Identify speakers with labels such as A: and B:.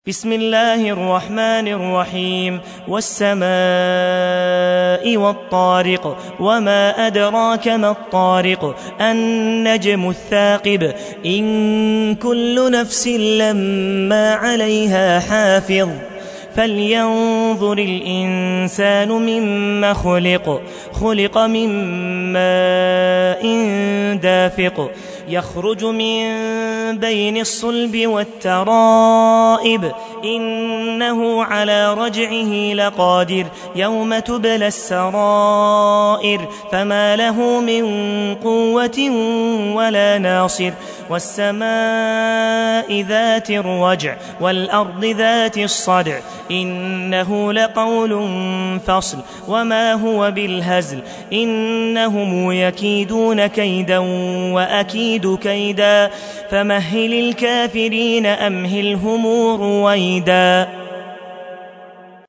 A: بسم الله الرحمن الرحيم والسماء والطارق وما أدراك ما الطارق النجم الثاقب إن كل نفس لما عليها حافظ فلينظر الإنسان مما خلق من ماء دافق يخرج من بين الصلب والترائب إنه على رجعه لقادر يوم تبلى السرائر فما له من قوة ولا ناصر والسماء ذات الرجع والأرض ذات الصدع إنه لقول فصل وما هو بالهزل إنهم يكيدون كيدا وأكيد كيدا فمهل الكافرين أمهلهم رويدا.